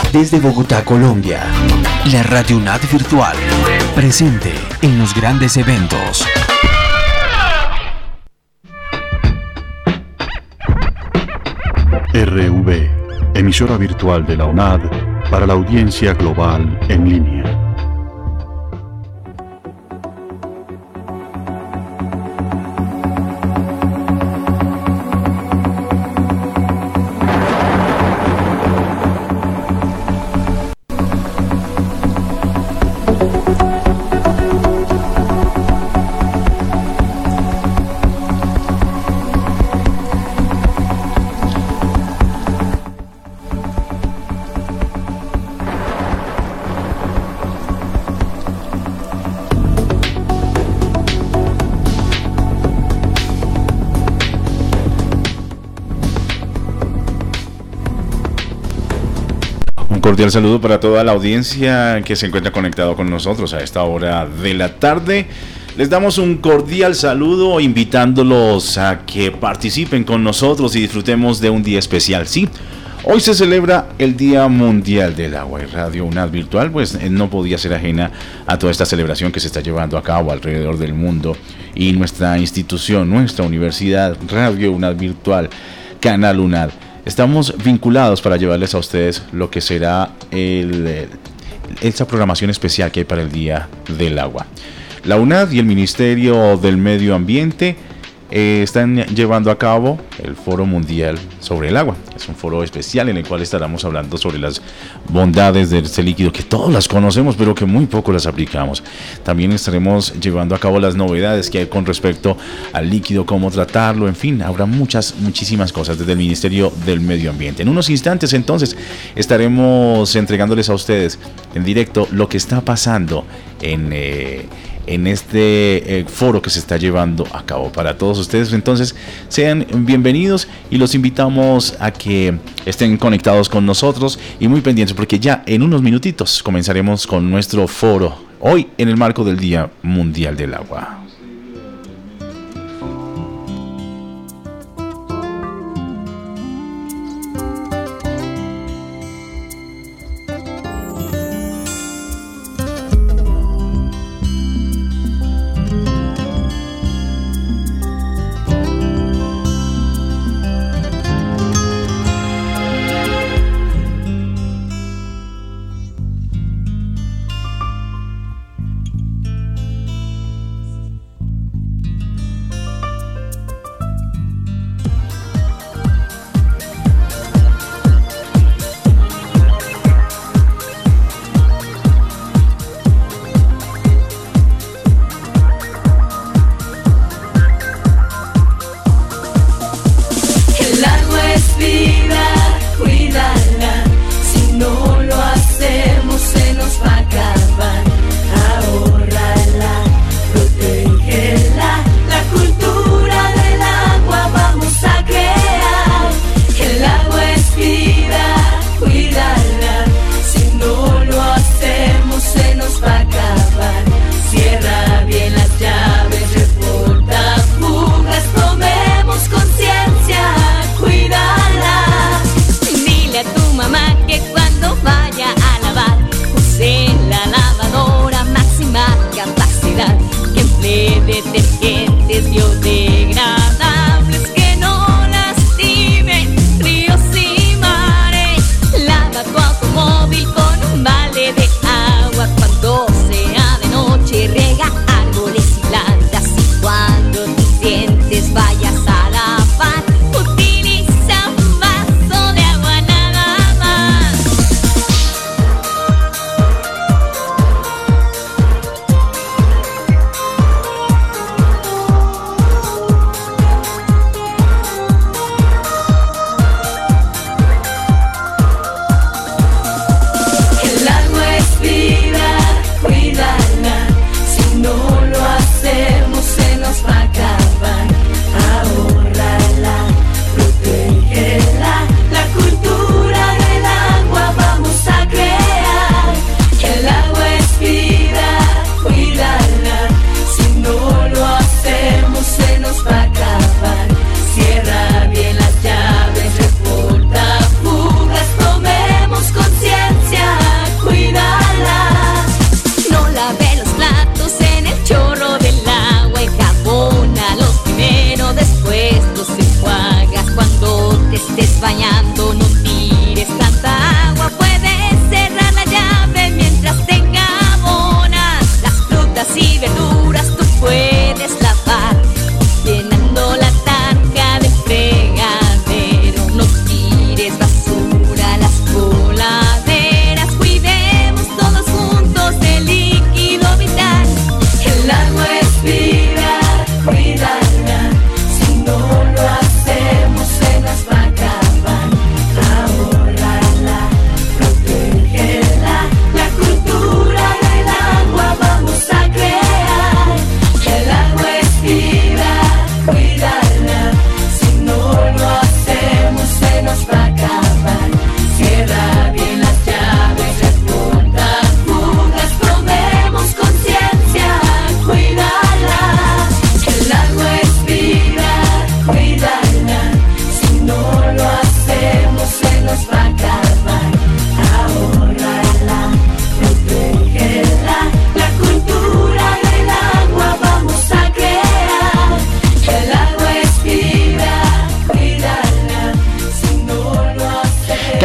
Desde Bogotá, Colombia, la Radio UNAD Virtual, presente en los grandes eventos. RV, emisora virtual de la UNAD para la audiencia global en línea. Cordial saludo para toda la audiencia que se encuentra conectado con nosotros a esta hora de la tarde. Les damos un cordial saludo invitándolos a que participen con nosotros y disfrutemos de un día especial. Sí, hoy se celebra el Día Mundial del Agua y Radio UNAD Virtual pues no podía ser ajena a toda esta celebración que se está llevando a cabo alrededor del mundo, y nuestra institución, nuestra universidad, Radio UNAD Virtual, Canal UNAD, estamos vinculados para llevarles a ustedes lo que será esa programación especial que hay para el Día del Agua. La UNAD y el Ministerio del Medio Ambiente están llevando a cabo el Foro Mundial sobre el Agua. Es un foro especial en el cual estaremos hablando sobre las bondades de este líquido que todos las conocemos, pero que muy poco las aplicamos. También estaremos llevando a cabo las novedades que hay con respecto al líquido, cómo tratarlo, en fin, habrá muchísimas cosas desde el Ministerio del Medio Ambiente. En unos instantes entonces estaremos entregándoles a ustedes en directo lo que está pasando en este foro que se está llevando a cabo para todos ustedes. Entonces sean bienvenidos y los invitamos a que estén conectados con nosotros y muy pendientes, porque ya en unos minutitos comenzaremos con nuestro foro, hoy en el marco del Día Mundial del Agua.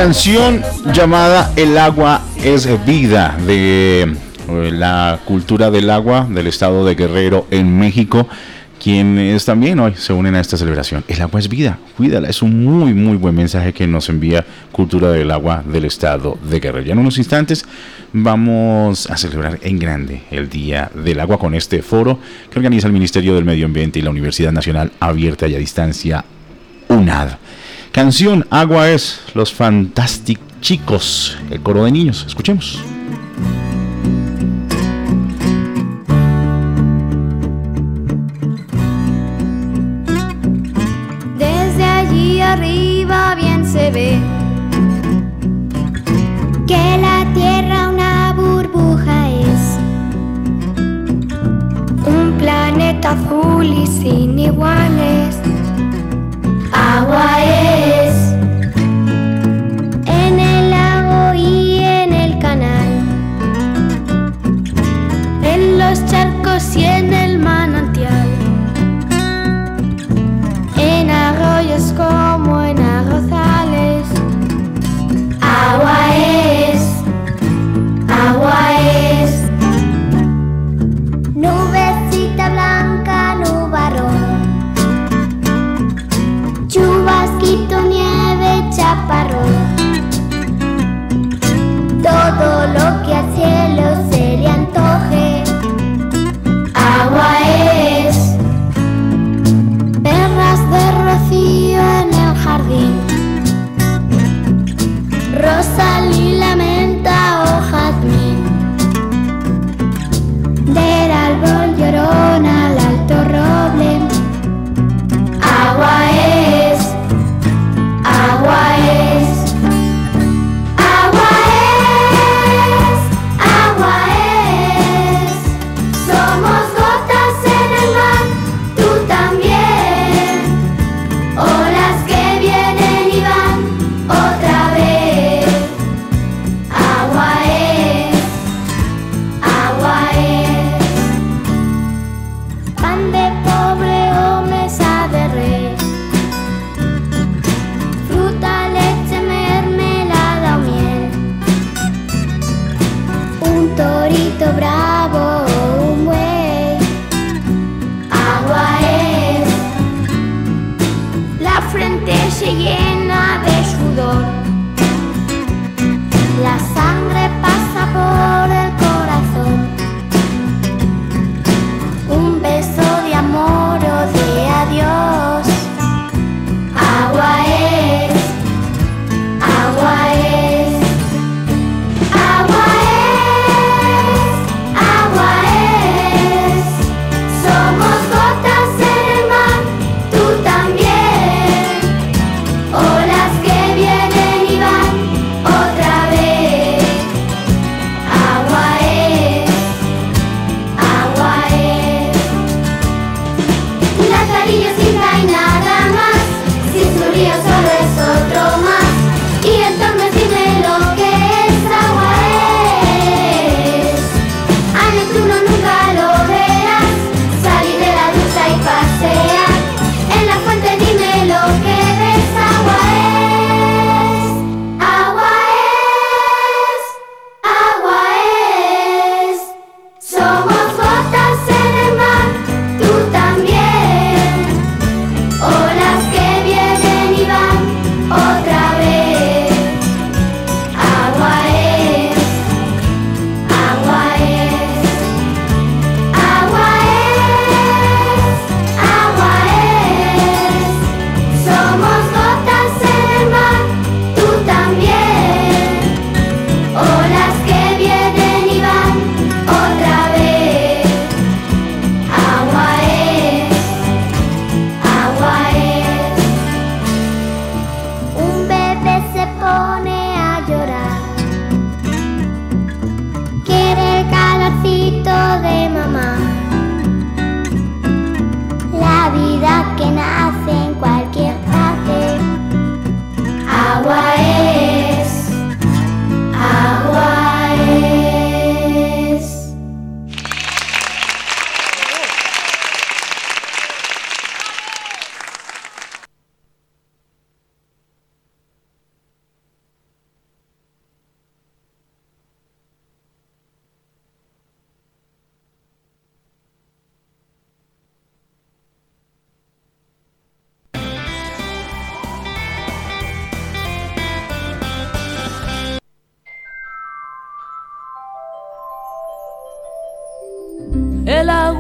canción llamada El agua es vida, de la cultura del agua del estado de Guerrero en México, quienes también hoy se unen a esta celebración. El agua es vida, cuídala. Es un muy buen mensaje que nos envía Cultura del Agua del estado de Guerrero. Ya en unos instantes vamos a celebrar en grande el Día del Agua con este foro que organiza el Ministerio del Medio Ambiente y la Universidad Nacional Abierta y a Distancia, UNAD. Canción Agua es, los Fantastic Chicos, el coro de niños. Escuchemos. Desde allí arriba bien se ve que la tierra una burbuja es, un planeta azul y sin iguales. Agua es, en el lago y en el canal, en los charcos y en el manantial, en arroyos como en arrozales. Agua es, agua es, nubecita blanca, nubarrón, chubasquito, nieve, chaparrón, todo lo que al cielo se le antoje. Agua es, perras de rocío en el jardín, rosa, lila, menta o jazmín, del árbol llorón al alto roble. Agua es, agua es, agua es, agua es. Somos gotas en el mar, tú también. Olas que vienen y van otra vez.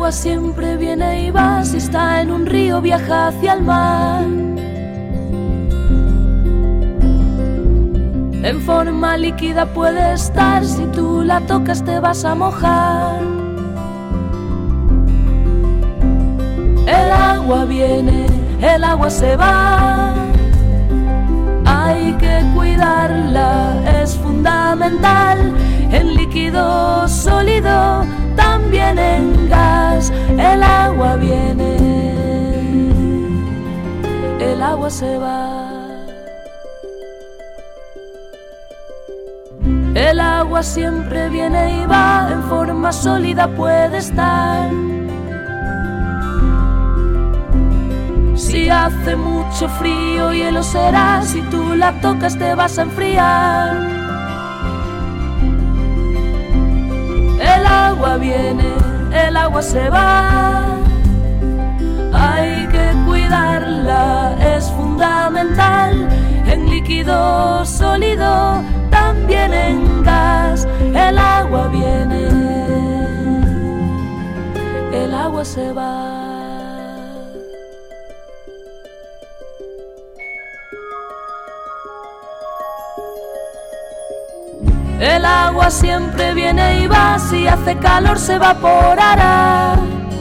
agua siempre viene y va, si está en un río viaja hacia el mar. En forma líquida puede estar, si tú la tocas te vas a mojar. El agua viene, el agua se va, hay que cuidarla, es fundamental. En líquido, sólido, también en gas, el agua viene, el agua se va. El agua siempre viene y va, en forma sólida puede estar. Si hace mucho frío, hielo será, si tú la tocas te vas a enfriar. El agua viene, el agua se va, hay que cuidarla, es fundamental. En líquido, sólido, también en gas, el agua viene, el agua se va. El agua siempre viene y va, si hace calor se evaporará.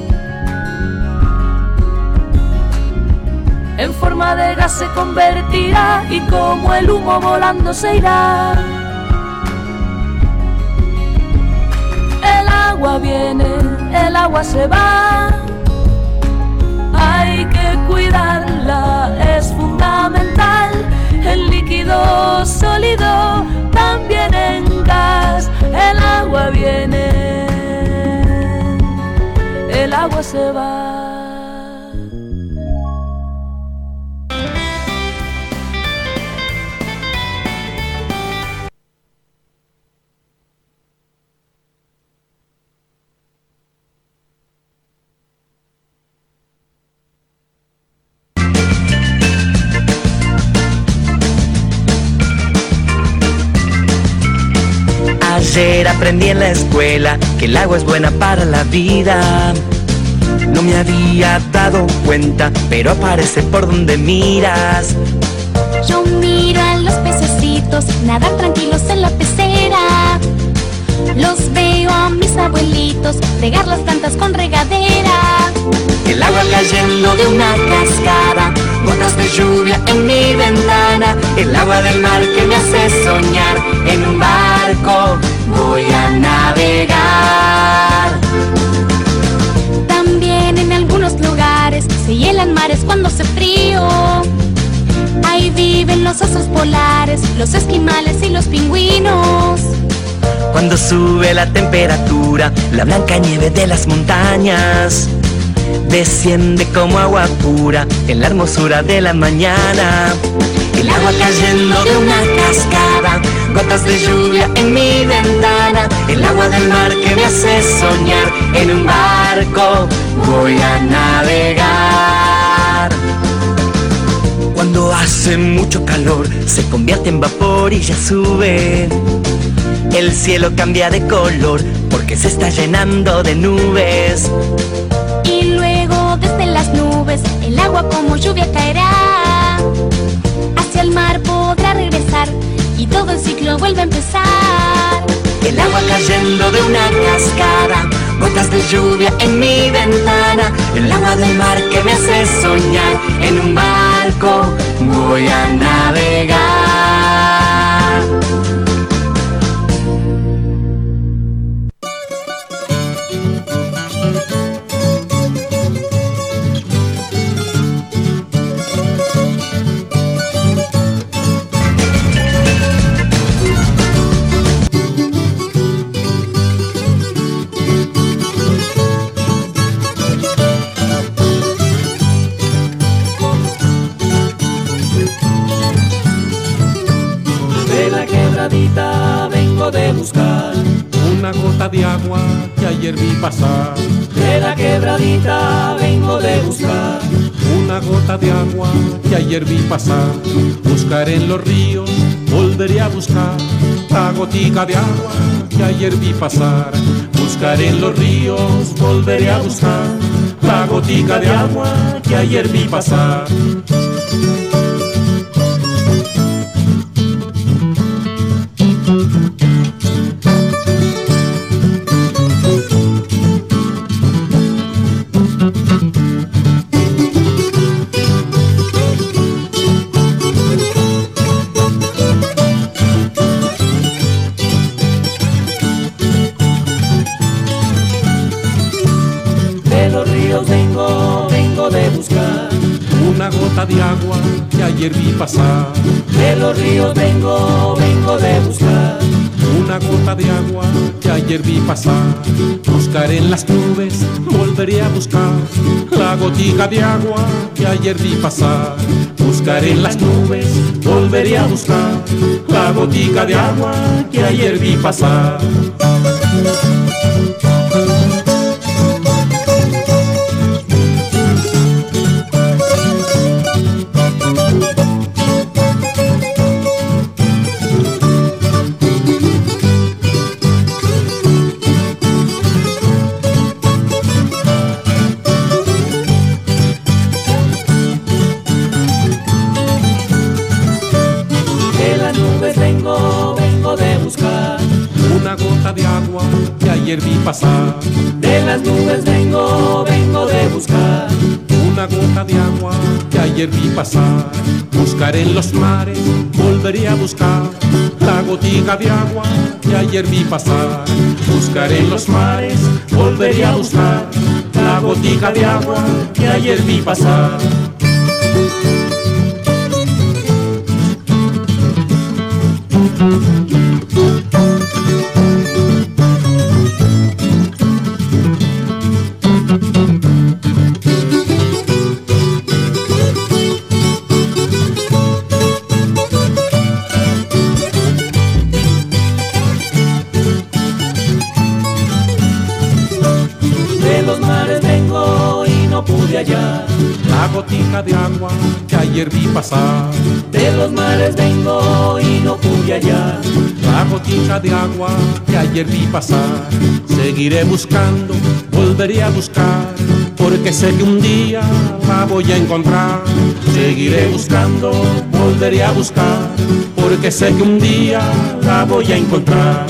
En forma de gas se convertirá y como el humo volando se irá. El agua viene, el agua se va, hay que cuidarla, es fundamental. En líquido, sólido, también en gas, el agua viene, el agua se va. Ayer aprendí en la escuela que el agua es buena para la vida. No me había dado cuenta, pero aparece por donde miras. Yo miro a los pececitos nadar tranquilos en la pecera. Los veo a mis abuelitos regar las plantas con regadera. El agua cayendo de una cascada, gotas de lluvia en mi ventana. El agua del mar que me hace soñar, en un barco voy a navegar. También en algunos lugares se hielan mares cuando hace frío. Ahí viven los osos polares, los esquimales y los pingüinos. Cuando sube la temperatura, la blanca nieve de las montañas desciende como agua pura en la hermosura de la mañana. El agua cayendo de una cascada, gotas de lluvia en mi ventana. El agua del mar que me hace soñar, en un barco voy a navegar. Cuando hace mucho calor, se convierte en vapor y ya sube. El cielo cambia de color porque se está llenando de nubes. Y luego desde las nubes el agua como lluvia caerá. Hacia el mar podrá regresar y todo el ciclo vuelve a empezar. El agua cayendo de una cascada, gotas de lluvia en mi ventana. El agua del mar que me hace soñar, en un barco voy a navegar. Vengo de buscar una gota de agua que ayer vi pasar. De la quebradita vengo de buscar una gota de agua que ayer vi pasar. Buscaré en los ríos, volveré a buscar la gotica de agua que ayer vi pasar. buscaré en los ríos, volveré a buscar la gotica de agua que ayer vi pasar. Vengo de buscar una gota de agua que ayer vi pasar. De los ríos vengo de buscar una gota de agua que ayer vi pasar. Buscaré en las nubes, volveré a buscar la gotica de agua que ayer vi pasar. Buscaré en las nubes, volveré a buscar la gotica de agua que ayer vi pasar. Vengo de buscar una gota de agua que ayer vi pasar. De las nubes vengo de buscar una gota de agua que ayer vi pasar. Buscaré en los mares, volveré a buscar la gotica de agua que ayer vi pasar. Buscaré en los mares, volveré a buscar la gotica de agua que ayer vi pasar. La gotica de agua que ayer vi pasar. De los mares vengo y no pude hallar la gotica de agua que ayer vi pasar. Seguiré buscando, volveré a buscar, porque sé que un día la voy a encontrar. Seguiré buscando, volveré a buscar, porque sé que un día la voy a encontrar.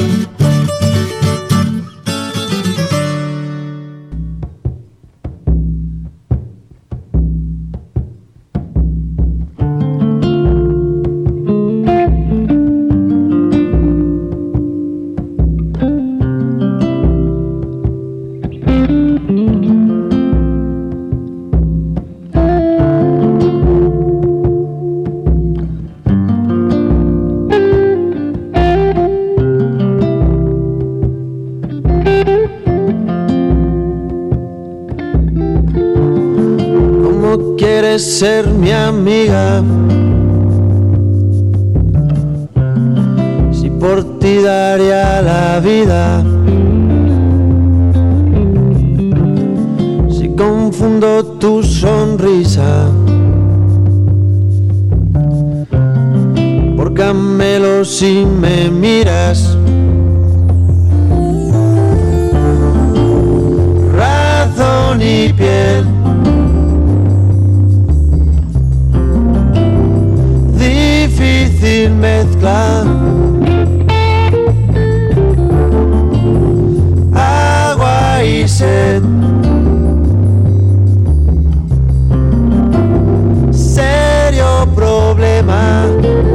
Ser mi amiga, si por ti daría la vida, si confundo tu sonrisa por camelo si me miras, razón y piel. Difícil mezcla, agua y sed, serio problema.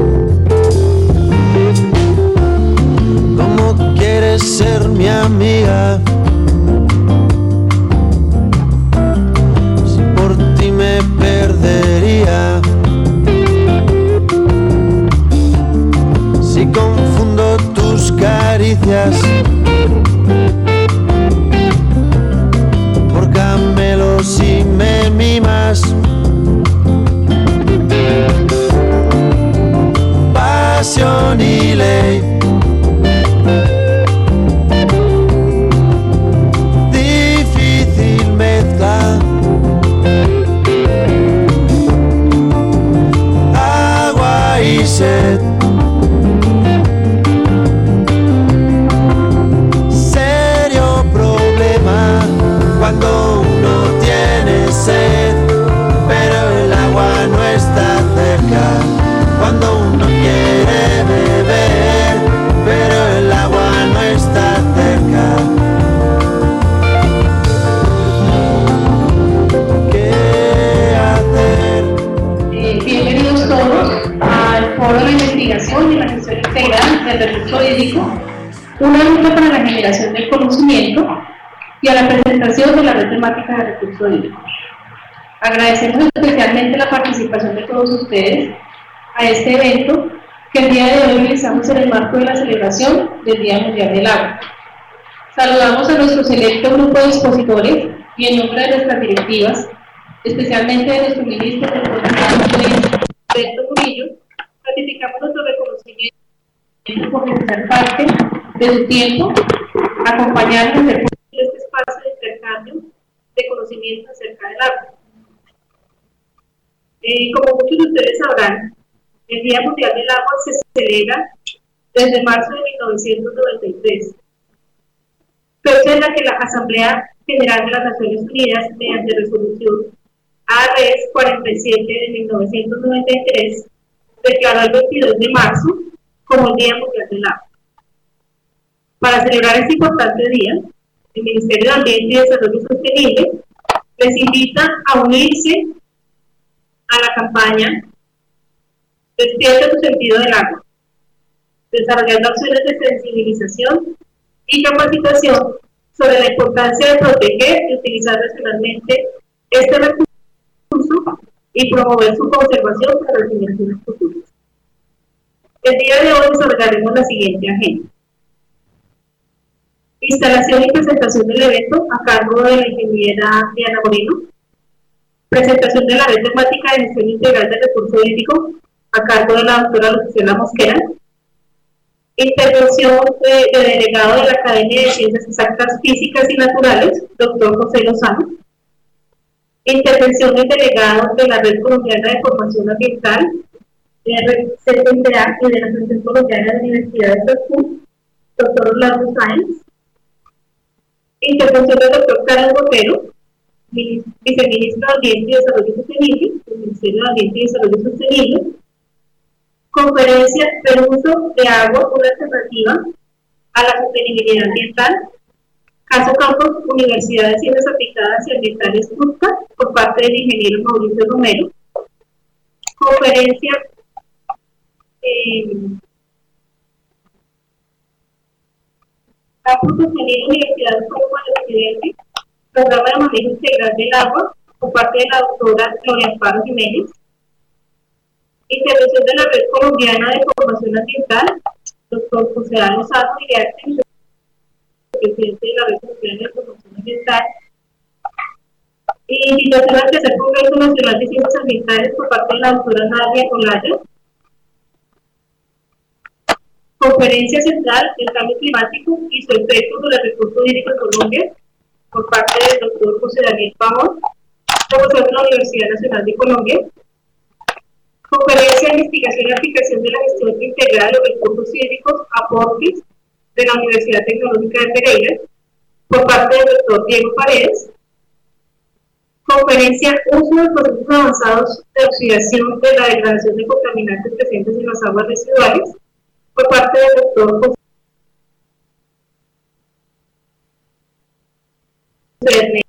¿Cómo quieres ser mi amiga? Si por ti me perdería. Si confundo tus caricias por camelos si me mimas, pasión y ley, difícil mezcla, agua y sed. del recurso hídrico, una ruta para la generación del conocimiento y a la presentación de la red temática de recurso hídrico. Agradecemos especialmente la participación de todos ustedes a este evento que el día de hoy realizamos en el marco de la celebración del Día Mundial del Agua. Saludamos a nuestro selecto grupo de expositores y en nombre de nuestras directivas, especialmente de nuestro ministro del Gobierno, Alberto Murillo, ratificamos nuestro reconocimiento por ser parte de su tiempo, acompañarnos en este espacio de intercambio de conocimiento acerca del agua. Como muchos de ustedes sabrán, el Día Mundial del Agua se celebra desde marzo de 1993, fecha en la que la Asamblea General de las Naciones Unidas, mediante resolución ARES 47 de 1993, declaró el 22 de marzo como el Día Mundial del Agua. Para celebrar este importante día, el Ministerio de Ambiente y Desarrollo Sostenible les invita a unirse a la campaña Despierta tu sentido del agua, desarrollando acciones de sensibilización y capacitación sobre la importancia de proteger y utilizar racionalmente este recurso y promover su conservación para las generaciones futuras. El día de hoy desarrollaremos la siguiente agenda. Instalación y presentación del evento a cargo de la ingeniera Diana Moreno. Presentación de la red temática de gestión integral del recurso hídrico a cargo de la doctora Lucila Mosquera. Intervención de delegado de la Academia de Ciencias Exactas Físicas y Naturales, doctor José Lozano. Intervención del delegado de la Red Colombiana de Formación Ambiental, RCPA, y de la Asociación Colombiana de Universidades del Sur, doctor Orlando Sáenz. Intervención del doctor Carlos Botero, viceministro de Ambiente y Desarrollo Sostenible, del Ministerio de Ambiente y Desarrollo Sostenible. Conferencia del uso de agua, una alternativa a la sostenibilidad ambiental. Caso Campos, Universidad de Ciencias Aplicadas y Ambientales USCA, por parte del ingeniero Mauricio Romero. Conferencia Campus Sostenible, Universidad Autónoma del Occidente, Programa de Manejo Integral del Agua, por parte de la doctora Gloria Amparo Jiménez. Intervención de la Red Colombiana de Formación Ambiental, doctor José Lozano Iriarte, presidente de la Red Colombiana de Formación Ambiental. Invitación al tercer Congreso Nacional de Ciencias Ambientales por parte de la doctora Nadia Olaya. Conferencia central del cambio climático y su efecto sobre el recurso hídrico en Colombia, por parte del doctor José Daniel Pavón, profesor de la Universidad Nacional de Colombia. Conferencia de investigación y aplicación de la gestión integral de los recursos hídricos, aportes, de la Universidad Tecnológica de Pereira, por parte del doctor Diego Paredes. Conferencia uso de procesos avanzados de oxidación de la degradación de contaminantes presentes en las aguas residuales, por parte del doctor José Ernesto.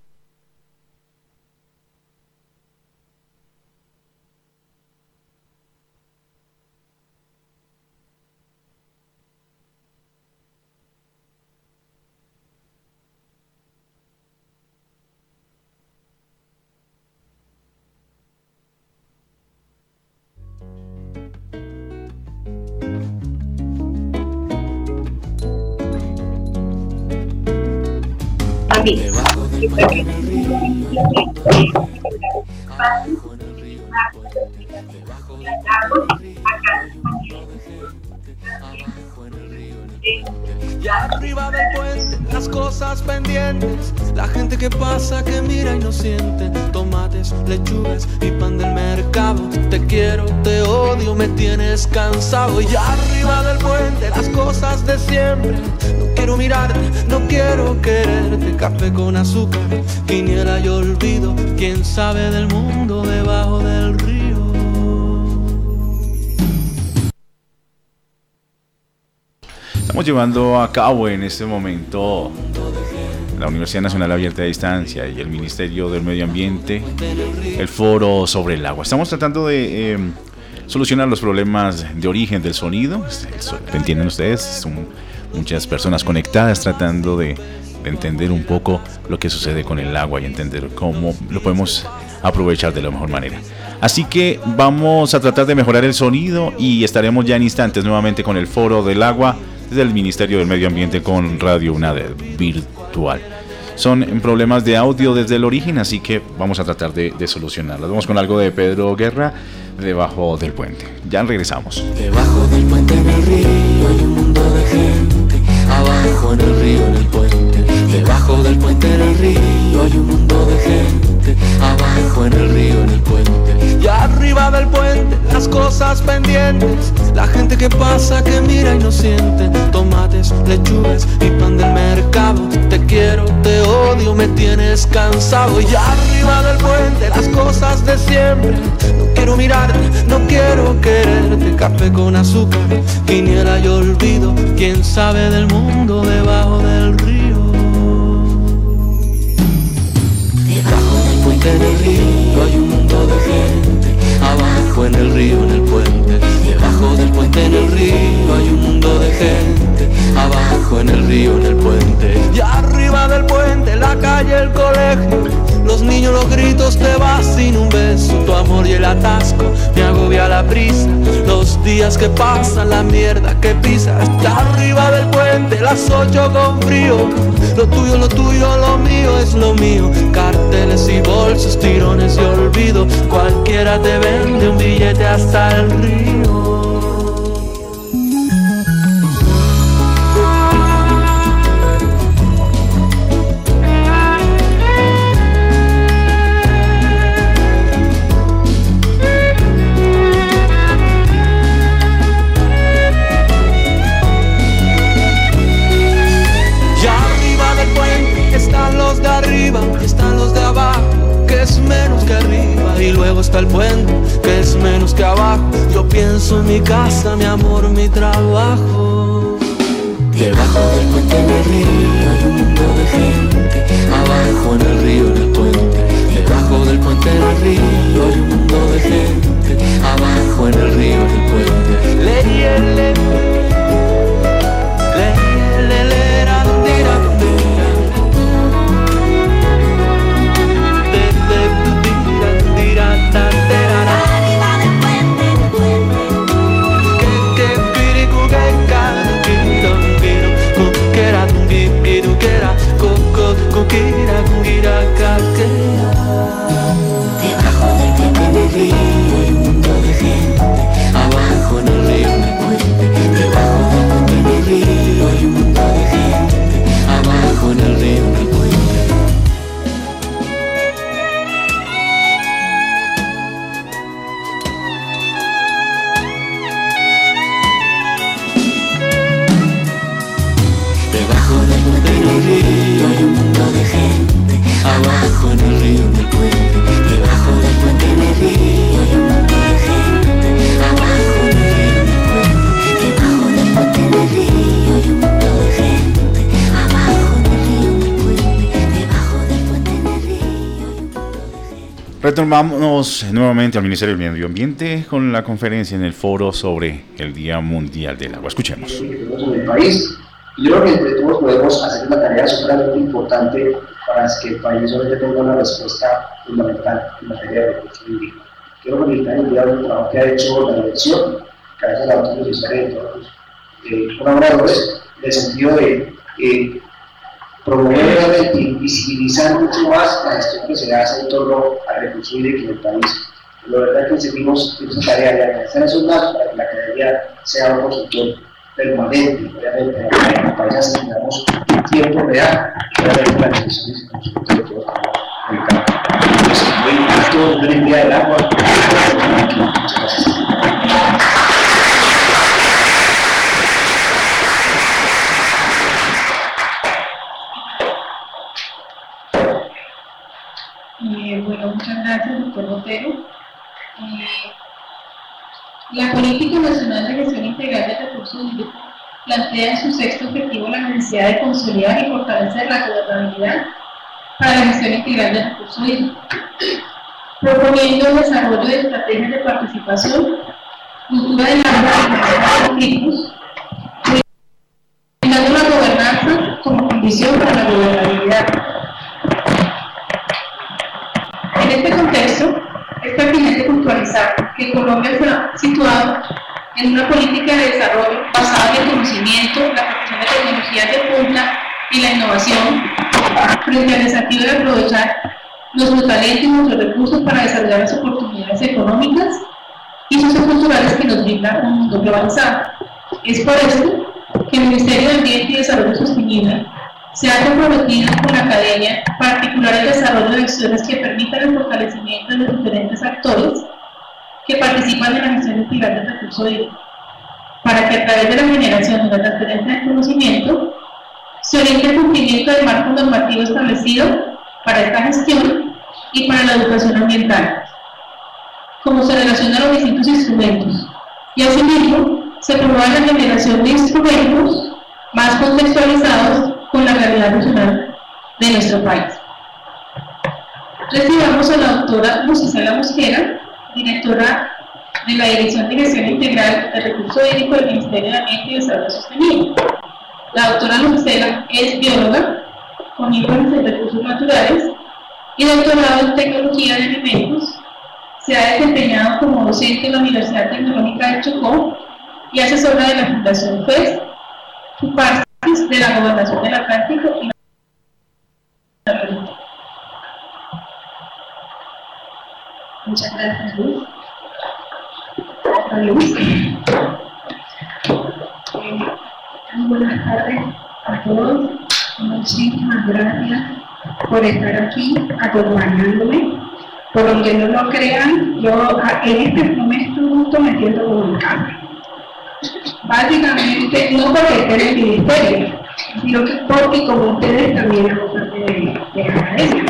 Y arriba del puente, las cosas pendientes, la gente que pasa, que mira y no siente. Tomates, lechugas y pan del mercado. Te quiero, te odio, me tienes cansado. Y arriba del puente, las cosas de siempre. No quiero mirarte, no quiero quererte. Café con azúcar, quiniela y olvido. Quién sabe del mundo debajo del río. Estamos llevando a cabo en este momento la Universidad Nacional Abierta de Distancia y el Ministerio del Medio Ambiente el foro sobre el agua. Estamos tratando de solucionar los problemas de origen del sonido. ¿Entienden ustedes? Son muchas personas conectadas tratando de entender un poco lo que sucede con el agua y entender cómo lo podemos aprovechar de la mejor manera. Así que vamos a tratar de mejorar el sonido y estaremos ya en instantes nuevamente con el Foro del Agua desde el Ministerio del Medio Ambiente con Radio UNAD virtual. Son problemas de audio desde el origen, así que vamos a tratar de solucionarlos. Vamos con algo de Pedro Guerra, Debajo del Puente. Ya regresamos. Debajo del puente en el río hay un mundo de gente. Abajo en el río, en el puente. Debajo del puente en el río hay un mundo de gente. Abajo en el río, en el puente. Y arriba del puente las cosas pendientes. La gente que pasa, que mira y no siente. Tomates, lechugas y pan del mercado. Te quiero, te odio, me tienes cansado. Y arriba del puente las cosas de siempre. No quiero mirarte, no quiero quererte. Café con azúcar, quiniela y olvido. Quién sabe del mundo debajo del río. Debajo del puente en el río hay un mundo de gente. Abajo en el río, en el puente. Debajo del puente en el río hay un mundo de gente. Abajo en el río, en el puente. Y arriba del puente la calle, el colegio. Los niños, los gritos, te vas sin un beso. Tu amor y el atasco me agobia la prisa. Los días que pasan, la mierda que pisas. Está arriba del puente, las 8 con frío. Lo tuyo, lo mío es lo mío. Carteles y bolsos, tirones y olvido. Cualquiera te vende un billete hasta el río. Están los de abajo, que es menos que arriba. Y luego está el puente, que es menos que abajo. Yo pienso en mi casa, mi amor, mi trabajo. Debajo del puente en el río hay un mundo de gente. Abajo en el río, en el puente. Debajo del puente en el río hay un mundo de gente. Abajo en el río, en el puente. Leyele, leyele, la dondira, dondira. Arriba del puente, del puente. Que piricu que canquiro, coquera, piruquera, coquira, conguira, caquera. Debajo del puente en el río hay un mundo de gente. Abajo en el río, en el puente. Debajo del puente en el río hay un mundo de gente. Abajo en el río, en el puente. Hay un mundo de gente. Abajo en el río, en el puente. Debajo del puente en el río hay un mundo de gente. Abajo en el río, en el puente. Debajo del puente en el río hay un mundo de gente. Abajo en el río, en el puente. Debajo del puente en el río hay un mundo de gente. Retornamos nuevamente al Ministerio del Medio Ambiente con la conferencia en el foro sobre el Día Mundial del Agua. Escuchemos. En el país. Yo creo que entre todos podemos hacer una tarea sumamente importante para que el país hoy tenga una respuesta fundamental en materia de recursos hídricos. Quiero felicitar el día del trabajo que ha hecho la dirección, gracias a la autoridad de todos los colaboradores, en el sentido de promover realmente y visibilizar mucho más la gestión que se hace en torno al recurso hídrico en el país. La verdad es que seguimos esa tarea de alcanzar esos datos para que la academia sea un consultor permanente, obviamente, en el país asignamos un tiempo real y obviamente las decisiones y consultas de todos en el campo. Entonces, hoy a todos el Día del Agua. Muchas gracias. Bueno, muchas gracias, doctor Botero. La Política Nacional de Gestión Integral de Recursos Hídricos plantea en su sexto objetivo la necesidad de consolidar y fortalecer la gobernabilidad para la gestión integral de recursos hídricos, proponiendo el desarrollo de estrategias de participación cultura de la conflictos, brindando la gobernanza como condición para la gobernabilidad. En este contexto, es pertinente puntualizar que Colombia se ha situado en una política de desarrollo basada en el conocimiento, la aplicación de tecnologías de punta y la innovación, frente al desafío de aprovechar nuestro talento y nuestros recursos para desarrollar las oportunidades económicas y socioculturales que nos brinda un mundo globalizado. Es por eso que el Ministerio de Ambiente y Desarrollo Sostenible se ha comprometido con la academia para articular el desarrollo de acciones que permitan el fortalecimiento de los diferentes actores que participan en la gestión integral del recurso hídrico, para que a través de la generación de la transferencia de conocimiento se oriente el cumplimiento del marco normativo establecido para esta gestión y para la educación ambiental, como se relaciona a los distintos instrumentos, y asimismo se promueva la generación de instrumentos más contextualizados con la realidad nacional de nuestro país. Recibamos a la doctora Lucicela Mosquera, directora de la Dirección de Gestión Integral del Recurso Hídrico del Ministerio de Ambiente y Desarrollo Sostenible. La doctora Lucicela es bióloga, con énfasis en recursos naturales y doctorado en tecnología de alimentos. Se ha desempeñado como docente en la Universidad Tecnológica de Chocó y asesora de la Fundación FES, partes de la Gobernación del Atlántico y la República. Muchas gracias, Luz. Muy buenas tardes a todos. Muchísimas gracias por estar aquí acompañándome. Por aunque no lo crean, yo en este momento justo me siento como en casa. Básicamente, no porque esté en el ministerio, sino que porque como ustedes también hago parte de la academia.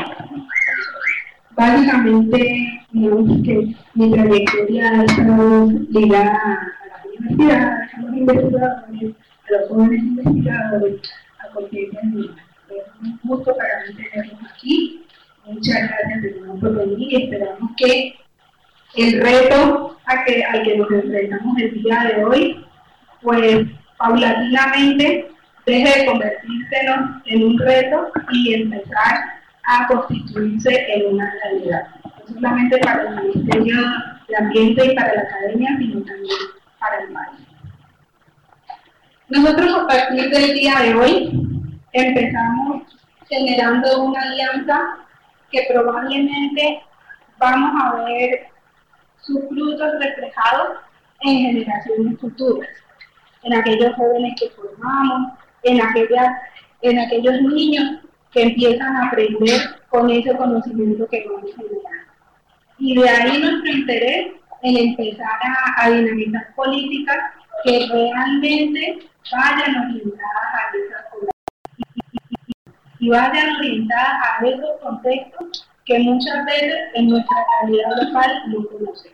Básicamente, digamos que mi trayectoria ha estado ligada a la universidad, a los investigadores, a los jóvenes investigadores, a conciencia mía. Es un gusto para mí tenerlos aquí. Muchas gracias de nuevo por venir y esperamos que el reto al que nos enfrentamos el día de hoy, pues paulatinamente deje de convertirse en un reto y empezar a constituirse en una realidad. No solamente para el Ministerio de Ambiente y para la academia, sino también para el país. Nosotros a partir del día de hoy empezamos generando una alianza que probablemente vamos a ver sus frutos reflejados en generaciones futuras, en aquellos jóvenes que formamos, en aquellos niños que empiezan a aprender con ese conocimiento que vamos generando. Y de ahí nuestro interés en empezar a dinamizar políticas que realmente vayan orientadas a esas poblaciones y vayan orientadas a esos contextos que muchas veces en nuestra realidad local no conocemos.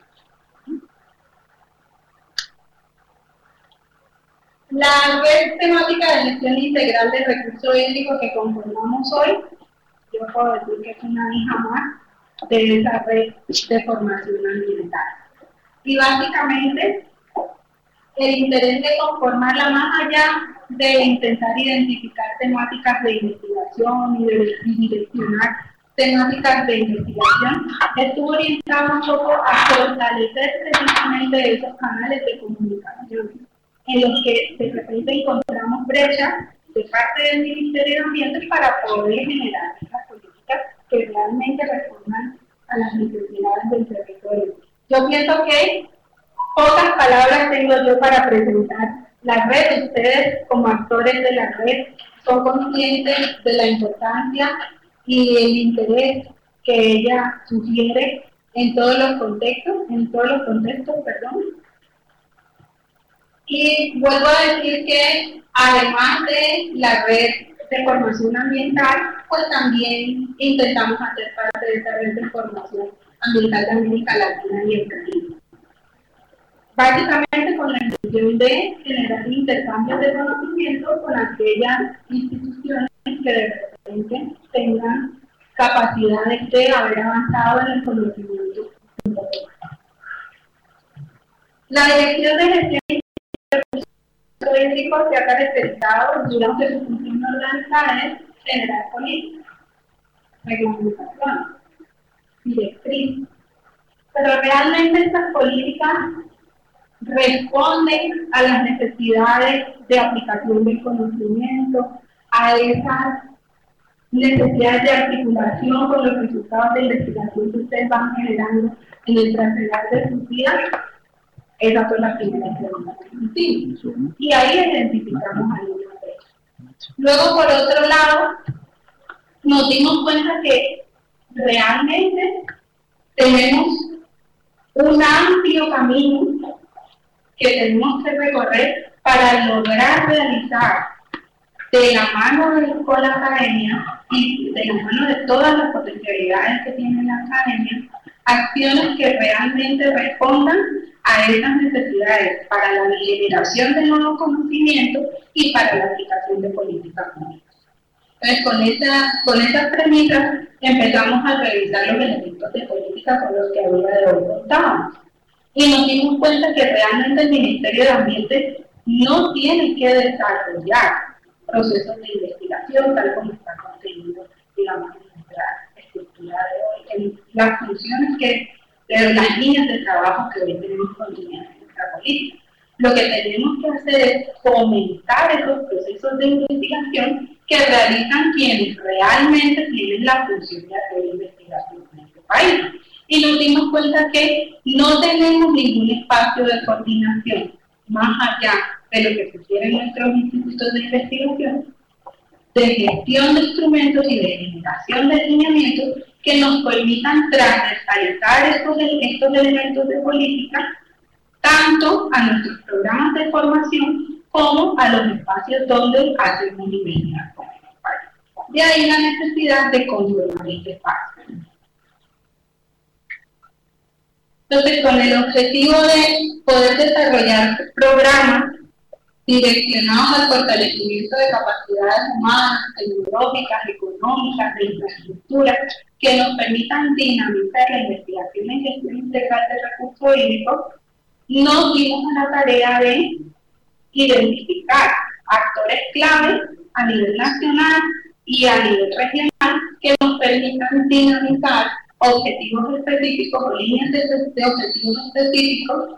La red temática de gestión integral del recurso hídrico que conformamos hoy, yo puedo decir que es una hija más de esa red de formación ambiental. Y básicamente, el interés de conformarla más allá de intentar identificar temáticas de investigación y de direccionar temáticas de investigación, estuvo orientado un poco a fortalecer precisamente esos canales de comunicación en los que de repente encontramos brechas de parte del Ministerio de Ambiente para poder generar las políticas que realmente respondan a las necesidades del territorio. Yo pienso que pocas palabras tengo yo para presentar la red. Ustedes, como actores de la red, son conscientes de la importancia y el interés que ella sugiere en todos los contextos, Y vuelvo a decir que además de la red de formación ambiental, pues también intentamos hacer parte de esta red de formación ambiental de América Latina y el Caribe. Básicamente con la intención de generar intercambios de conocimiento con aquellas instituciones que de repente tengan capacidades de haber avanzado en el conocimiento. La Dirección de Gestión de Recursos Hídricos se ha caracterizado durante su función orgánica en generar políticas, reglamentación, directriz, pero realmente estas políticas responden a las necesidades de aplicación del conocimiento, a esas necesidades de articulación con los resultados de investigación que ustedes van generando en el transversal de sus vidas. Esas son las primeras preguntas que hicimos. Y ahí identificamos algunas de ellas. Luego, por otro lado, nos dimos cuenta que realmente tenemos un amplio camino que tenemos que recorrer para lograr realizar de la mano de la academia y de la mano de todas las potencialidades que tiene la academia, acciones que realmente respondan a esas necesidades para la generación de nuevos conocimientos y para la aplicación de políticas públicas. Entonces, con esas premisas empezamos a revisar los elementos de política con los que a día de hoy contábamos. Y nos dimos cuenta que realmente el Ministerio de Ambiente no tiene que desarrollar procesos de investigación tal como está contenido, digamos, en nuestra estructura de hoy, en las funciones de las líneas de trabajo que hoy tenemos contenidas en nuestra política. Lo que tenemos que hacer es fomentar esos procesos de investigación que realizan quienes realmente tienen la función de hacer investigación en este país. Y nos dimos cuenta que no tenemos ningún espacio de coordinación más allá de lo que sugieren nuestros institutos de investigación, de gestión de instrumentos y de generación de lineamientos que nos permitan transversalizar estos elementos de política tanto a nuestros programas de formación como a los espacios donde hacemos investigación. De ahí la necesidad de controlar este espacio. Entonces, con el objetivo de poder desarrollar programas direccionados al fortalecimiento de capacidades humanas, tecnológicas, económicas, de infraestructura, que nos permitan dinamizar la investigación en gestión integral de recursos hídricos, nos dimos a la tarea de identificar actores clave a nivel nacional y a nivel regional que nos permitan dinamizar objetivos específicos o líneas de objetivos específicos,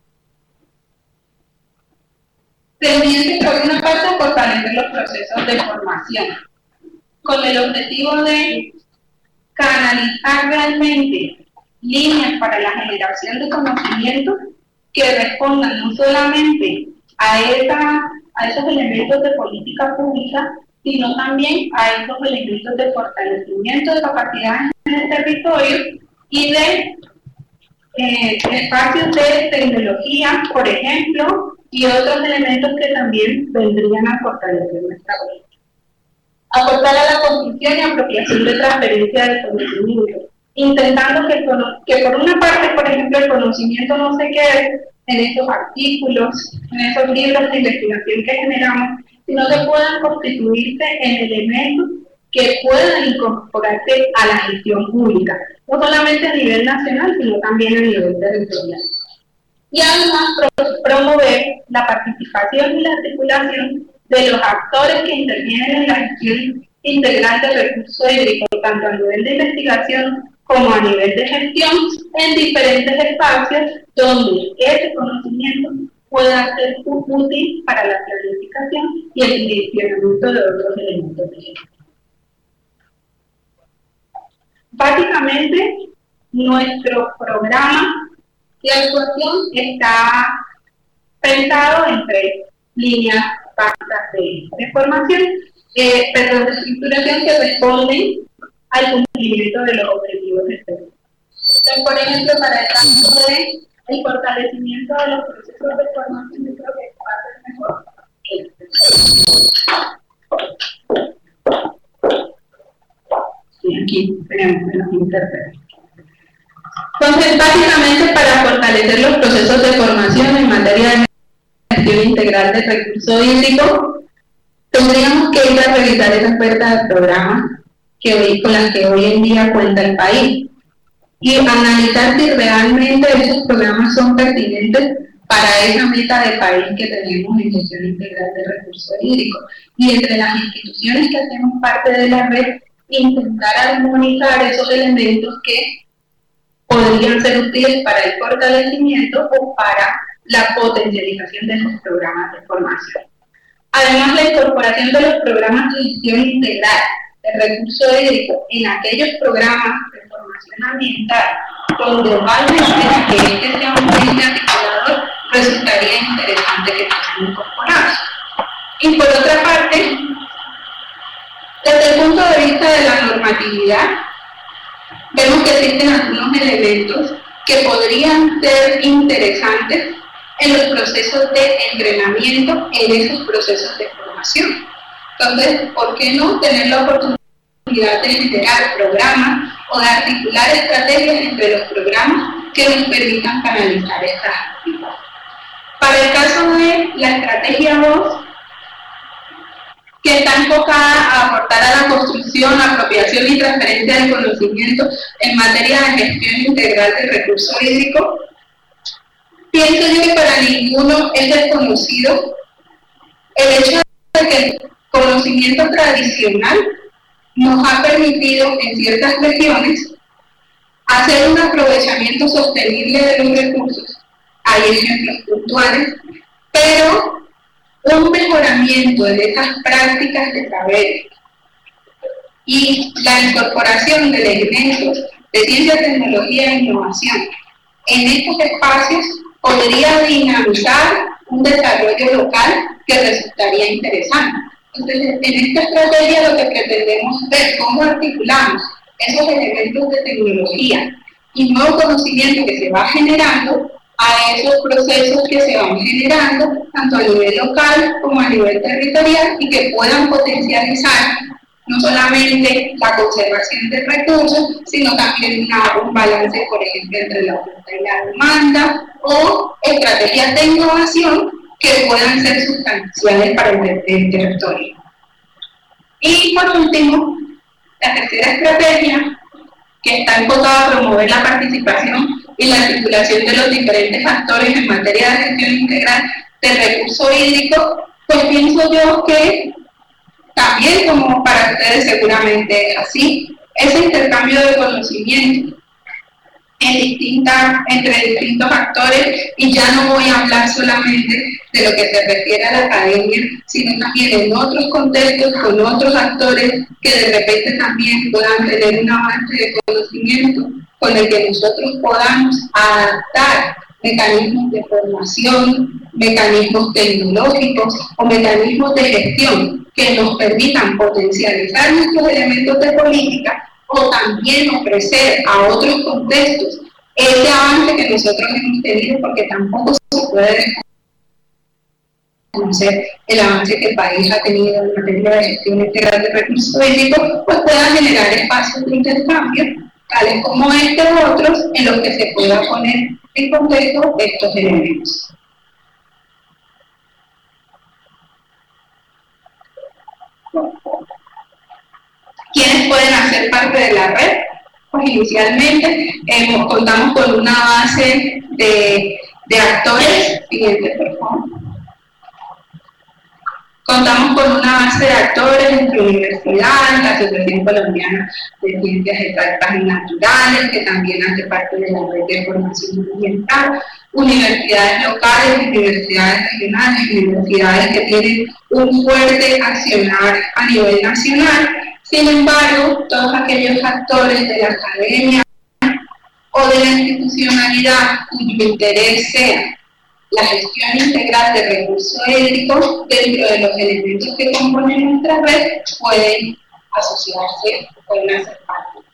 tendientes por una parte a fortalecer los procesos de formación, con el objetivo de canalizar realmente líneas para la generación de conocimiento que respondan no solamente a esos elementos de política pública, sino también a esos elementos de fortalecimiento de capacidades en el territorio y de espacios de tecnología, por ejemplo, y otros elementos que también vendrían a fortalecer nuestra política. Aportar a la construcción y apropiación de transferencia de conocimiento, intentando que por una parte, por ejemplo, el conocimiento no se quede en esos artículos, en esos libros de investigación que generamos, sino que puedan constituirse en elementos que puedan incorporarse a la gestión pública, no solamente a nivel nacional, sino también a nivel territorial. Y además promover la participación y la articulación de los actores que intervienen en la gestión integral de recursos hídricos, tanto a nivel de investigación como a nivel de gestión, en diferentes espacios donde ese conocimiento pueda ser útil para la planificación y el direccionamiento de otros elementos de gestión. Básicamente, nuestro programa de actuación está pensado en 3 líneas básicas de formación, de estructuración que responden al cumplimiento de los objetivos específicos. Entonces, por ejemplo, para el caso de el fortalecimiento de los procesos de formación, yo creo que va a ser mejor. Y aquí tenemos que nos interpreten. Entonces, básicamente, para fortalecer los procesos de formación en materia de gestión integral de recursos hídricos, tendríamos que ir a revisar esa oferta de programas con las que hoy en día cuenta el país y analizar si realmente esos programas son pertinentes para esa meta de país que tenemos en gestión integral de recursos hídricos. Y entre las instituciones que hacemos parte de la red, intentar armonizar esos elementos que podrían ser útiles para el fortalecimiento o para la potencialización de los programas de formación. Además, la incorporación de los programas de gestión integral de recursos hídricos en aquellos programas de formación ambiental donde valga que este sea un ente articulador, resultaría interesante que fuesen incorporados. Y por otra parte, desde el punto de vista de la normatividad, vemos que existen algunos elementos que podrían ser interesantes en los procesos de entrenamiento, en esos procesos de formación. Entonces, ¿por qué no tener la oportunidad de liderar programas o de articular estrategias entre los programas que nos permitan canalizar estas actividades? Para el caso de la estrategia 2, que está enfocada a aportar a la construcción, apropiación y transferencia de conocimiento en materia de gestión integral de recursos hídricos, pienso yo que para ninguno es desconocido el hecho de que el conocimiento tradicional nos ha permitido en ciertas regiones hacer un aprovechamiento sostenible de los recursos. Hay ejemplos puntuales, pero un mejoramiento de esas prácticas de saber y la incorporación de elementos de ciencia, tecnología e innovación en estos espacios podría dinamizar un desarrollo local que resultaría interesante. Entonces, en esta estrategia lo que pretendemos ver cómo articulamos esos elementos de tecnología y nuevo conocimiento que se va generando a esos procesos que se van generando tanto a nivel local como a nivel territorial y que puedan potencializar no solamente la conservación de recursos, sino también un balance, por ejemplo, entre la oferta y la demanda o estrategias de innovación que puedan ser sustanciales para el territorio. Y por último, la tercera estrategia, que está enfocada a promover la participación y la articulación de los diferentes actores en materia de gestión integral del recurso hídrico, pues pienso yo que también, como para ustedes seguramente es así, ese intercambio de conocimiento entre distintos actores, y ya no voy a hablar solamente de lo que se refiere a la academia, sino también en otros contextos, con otros actores que de repente también puedan tener un avance de conocimiento con el que nosotros podamos adaptar mecanismos de formación, mecanismos tecnológicos o mecanismos de gestión que nos permitan potencializar nuestros elementos de política o también ofrecer a otros contextos ese avance que nosotros hemos tenido, porque tampoco se puede reconocer el avance que el país ha tenido en materia de gestión integral de recursos hídricos, pues pueda generar espacios de intercambio, tales como este u otros, en los que se pueda poner en contexto estos elementos. ¿Quiénes pueden hacer parte de la red? Pues inicialmente contamos con una base de actores. Siguiente, por favor. Contamos con una base de actores entre universidades, la Asociación Colombiana de Ciencias Exactas y Naturales, que también hace parte de la red de formación ambiental, universidades locales, universidades regionales, universidades que tienen un fuerte accionar a nivel nacional. Sin embargo, todos aquellos actores de la academia o de la institucionalidad cuyo interés sea la gestión integral de recursos hídricos dentro de los elementos que componen nuestra red pueden asociarse, pueden hacer parte.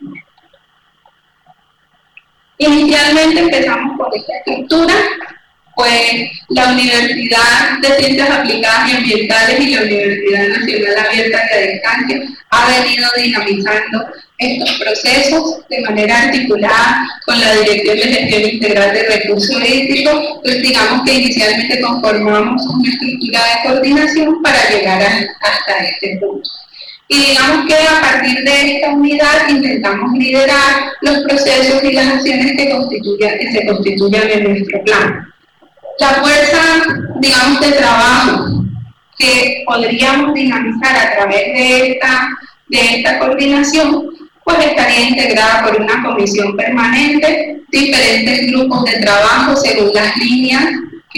Inicialmente empezamos por esta estructura, pues la Universidad de Ciencias Aplicadas y Ambientales y la Universidad Nacional Abierta y a Distancia ha venido dinamizando estos procesos de manera articulada con la Dirección de Gestión Integral de Recursos Hídricos. Pues digamos que inicialmente conformamos una estructura de coordinación para llegar hasta este punto. Y digamos que a partir de esta unidad intentamos liderar los procesos y las acciones que se constituyan en nuestro plan. La fuerza, digamos, de trabajo que podríamos dinamizar a través de esta coordinación, pues estaría integrada por una comisión permanente, diferentes grupos de trabajo según las líneas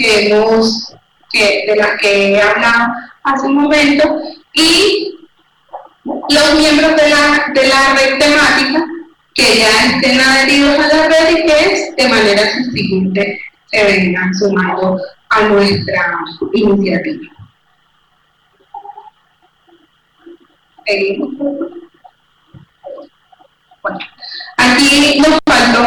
de las que he hablado hace un momento, y los miembros de la red temática que ya estén adheridos a la red y que de manera subsiguiente se vengan sumando a nuestra iniciativa. Seguimos. Bueno, aquí nos faltó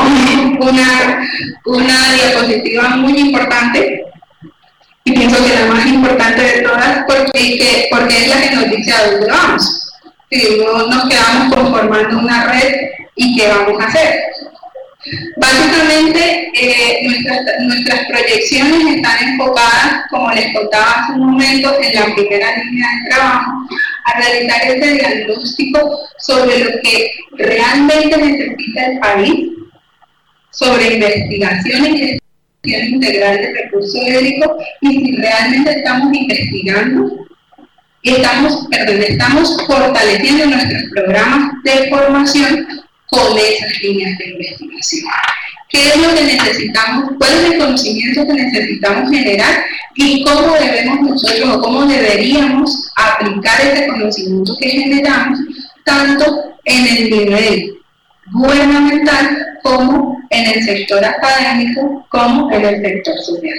una diapositiva muy importante, y pienso que la más importante de todas, porque es la que nos dice a dónde vamos. Si no nos quedamos conformando una red, ¿y qué vamos a hacer? Básicamente, nuestras proyecciones están enfocadas, como les contaba hace un momento, en la primera línea de trabajo, a realizar ese diagnóstico sobre lo que realmente necesita el país, sobre investigación y gestión integral de recursos hídricos, y si realmente estamos investigando y estamos fortaleciendo nuestros programas de formación con esas líneas de investigación. ¿Qué es lo que necesitamos? ¿Cuál es el conocimiento que necesitamos generar? ¿Y cómo debemos nosotros o cómo deberíamos aplicar ese conocimiento que generamos, tanto en el nivel gubernamental como en el sector académico, como en el sector social?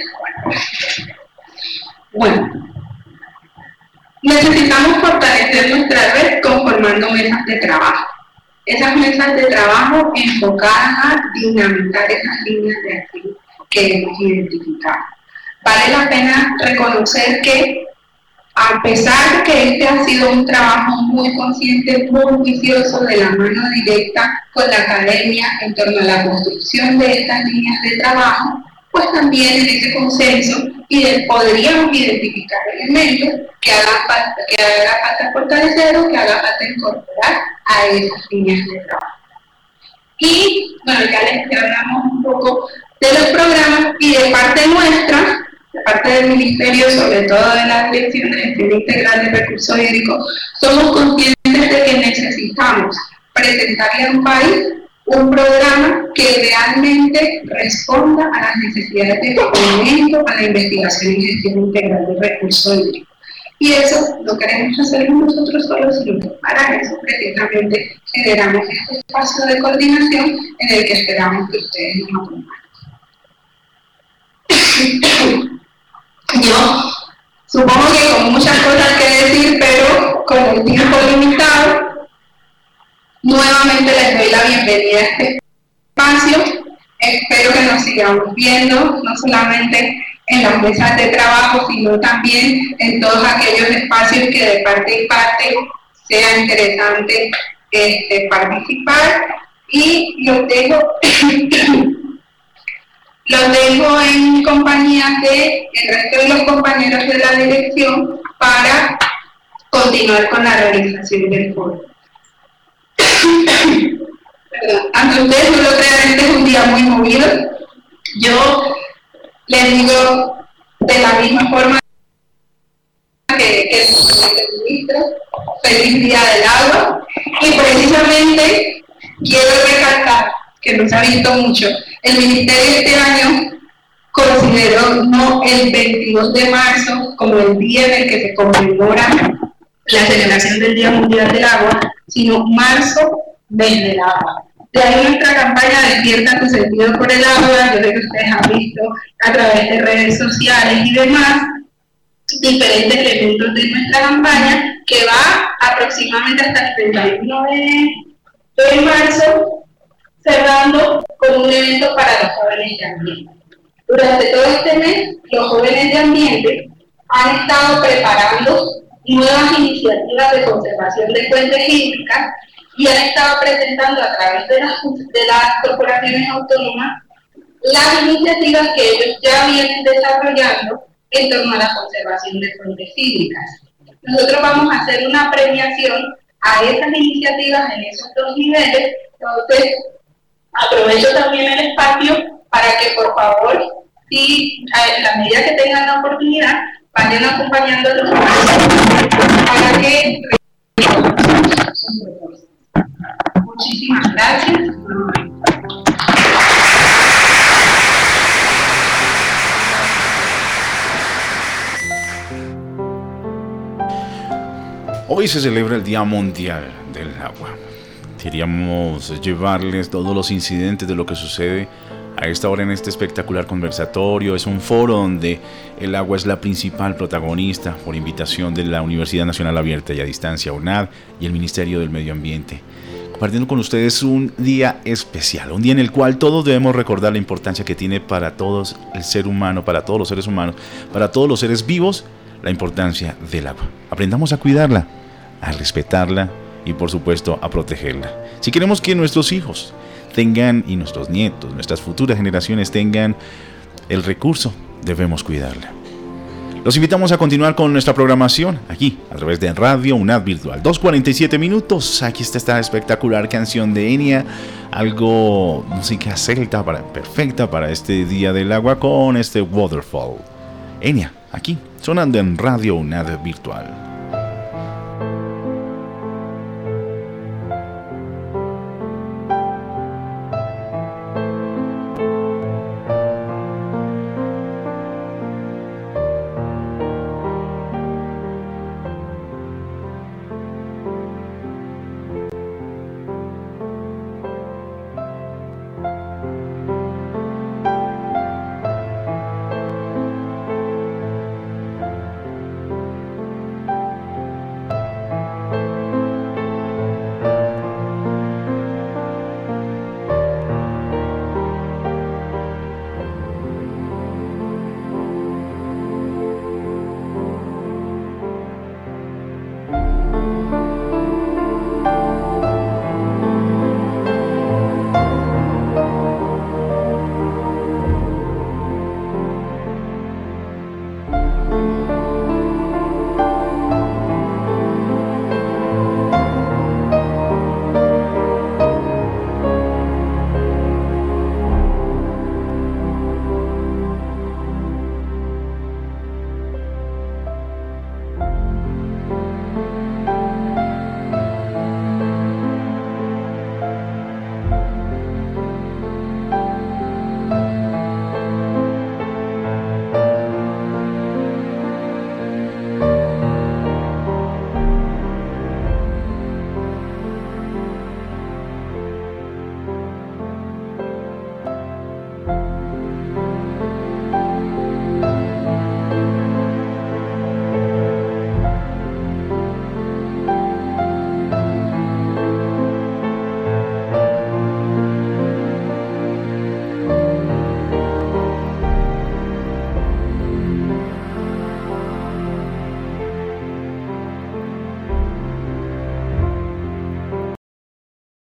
Bueno, necesitamos fortalecer nuestra red conformando mesas de trabajo. Esas mesas de trabajo enfocadas a dinamizar esas líneas de acción que hemos identificado. Vale la pena reconocer que, a pesar de que este ha sido un trabajo muy consciente, muy juicioso, de la mano directa con la academia en torno a la construcción de estas líneas de trabajo, pues también en ese consenso podríamos identificar elementos que haga falta fortalecer o que haga falta incorporar a esas líneas de trabajo. Y bueno, ya hablamos un poco de los programas, y de parte nuestra, de parte del Ministerio, sobre todo de la Dirección de Gestión Integral de Recursos Hídricos, somos conscientes de que necesitamos presentarle al país un programa que realmente responda a las necesidades de fomento a la investigación y gestión integral de recursos hídricos. Y eso no queremos hacerlo nosotros solos, sino que para eso precisamente generamos este espacio de coordinación en el que esperamos que ustedes nos acompañen. Yo supongo que con muchas cosas que decir, pero con el tiempo limitado, nuevamente les doy la bienvenida a este espacio. Espero que nos sigamos viendo, no solamente en las mesas de trabajo, sino también en todos aquellos espacios que de parte y parte sea interesante participar. Y los dejo en compañía del resto de los compañeros de la dirección para continuar con la realización del foro. Aunque ustedes no lo crean, este es un día muy movido. Yo les digo de la misma forma que el ministro, feliz día del agua, y precisamente quiero recalcar que no se ha visto mucho. El Ministerio este año consideró no el 22 de marzo como el día en el que se conmemora la celebración del Día Mundial del Agua, sino marzo, mes del agua. De ahí nuestra campaña Despierta tu sentido por el agua. Yo sé que ustedes han visto a través de redes sociales y demás diferentes elementos de nuestra campaña, que va aproximadamente hasta el 31 de marzo, cerrando con un evento para los jóvenes de ambiente. Durante todo este mes, los jóvenes de ambiente han estado preparando nuevas iniciativas de conservación de fuentes hídricas y han estado presentando a través de las corporaciones autónomas las iniciativas que ellos ya vienen desarrollando en torno a la conservación de fuentes hídricas. Nosotros vamos a hacer una premiación a esas iniciativas en esos dos niveles. Entonces, aprovecho también el espacio para que, por favor, y a la medida que tengan la oportunidad, vayan acompañando a los para que muchísimas gracias. Hoy se celebra el Día Mundial del Agua. Queríamos llevarles todos los incidentes de lo que sucede a esta hora en este espectacular conversatorio. Es un foro donde el agua es la principal protagonista por invitación de la Universidad Nacional Abierta y a Distancia, UNAD, y el Ministerio del Medio Ambiente. Compartiendo con ustedes un día especial, un día en el cual todos debemos recordar la importancia que tiene para todos el ser humano, para todos los seres humanos, para todos los seres vivos, la importancia del agua. Aprendamos a cuidarla, a respetarla y por supuesto a protegerla. Si queremos que nuestros hijos tengan, y nuestros nietos, nuestras futuras generaciones tengan el recurso, debemos cuidarla. Los invitamos a continuar con nuestra programación aquí a través de Radio UNAD Virtual. 2:47 minutos. Aquí está esta espectacular canción de Enya, algo música celta perfecta para este Día del Agua con este Waterfall. Enya, aquí sonando en Radio UNAD Virtual.